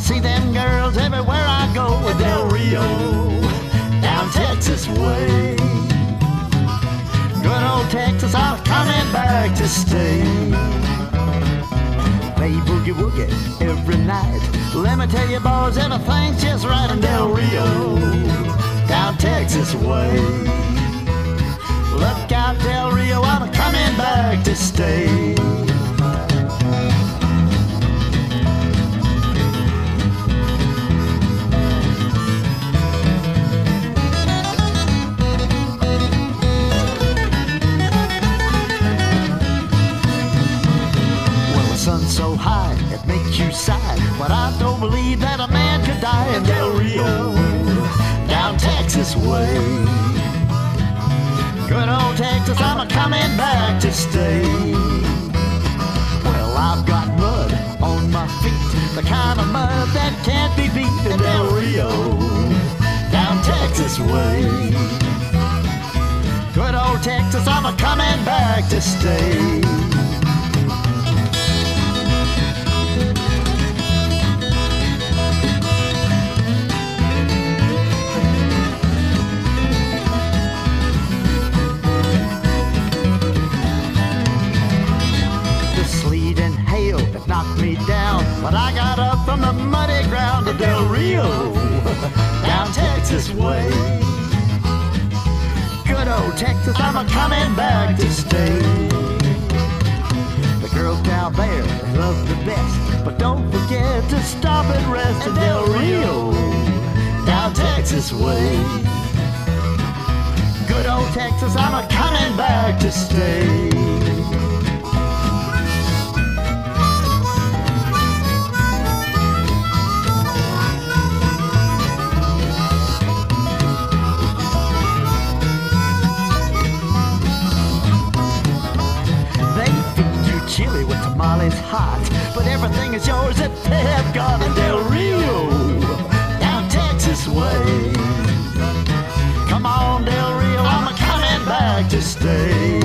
see them girls everywhere I go. Del Rio, down Texas way. Good old Texas, I'm coming back to stay. Play boogie woogie every night. Let me tell you boys, everything's just right in Del Rio, down Texas way. Look out Del Rio, I'm coming back to stay. Sun's so high, it makes you sigh, but I don't believe that a man could die in Del Rio, down Texas way. Good old Texas, I'm a-coming back to stay. Well, I've got mud on my feet, the kind of mud that can't be beat in Del Rio, down Texas way. Good old Texas, I'm a-coming back to stay. Knocked me down, but I got up from the muddy ground to Del Rio, down Texas way. Good old Texas, I'm a-coming back to stay. The girls down there, they love the best, but don't forget to stop and rest in Del Rio, down Texas way. Good old Texas, I'm a-coming back to stay. Chili with tamales hot, but everything is yours if they have got in Del Rio, down Texas way. Come on Del Rio, I'm a-coming back to stay.